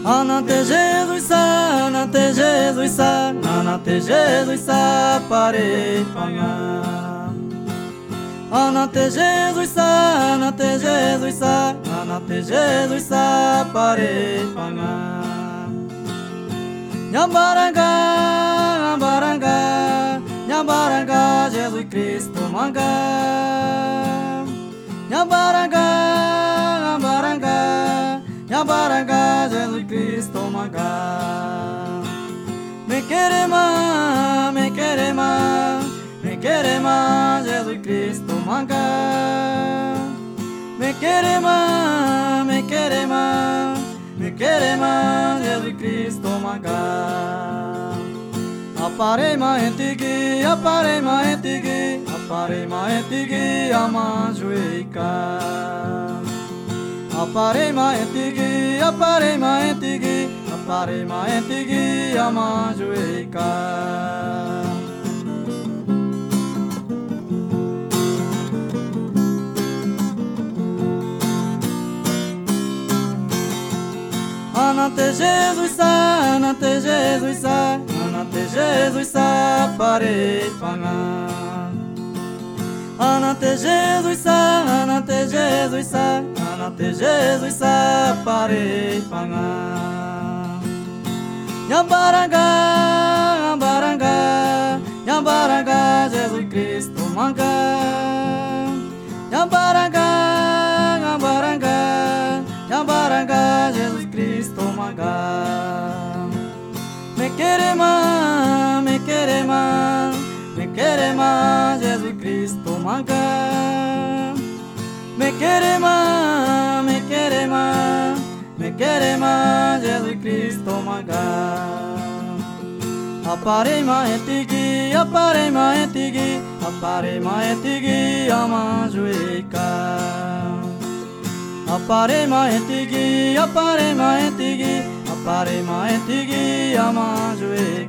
Anate Jesus sa, anate Jesus sa, anate Jesus sa, pare panga. Anate Jesus sa, anate Jesus sa, anate Jesus sa, pare panga. Nhambaranga, nhambaranga, nhambaranga, Jesus Cristo manga. Nhambaranga, nhambaranga, nhambaranga, Jesus Cristo manga. Me querema, me querema, me querema, Jesus Cristo manga. Me querema, me querema, me querema, Jesus Cristo manga. Aparema entigi, aparema entigi, aparema entigi, amajueika. Aparema entigi, aparema entigi, aparema entigi, amajueika. Anate Jesus sa, anate Jesus sa, anate Jesus sa, pare panga. Anate Jesus sa, anate Jesus sa, anate Jesus sa, pare panga. Nhambaranga, nhambaranga, nhambaranga, Jesus Cristo manga. Nhambaranga, nhambaranga, nhambaranga, Jesus Cristo manga. Me querema, me querema, me querema, Jesus Cristo manga. Me querema, me querema, me querema, Jesus Cristo manga. Aparema entigi, aparema entigi, aparema entigi, amajueika. Aparema entigi, aparema entigi, aparema entigi, amajueika.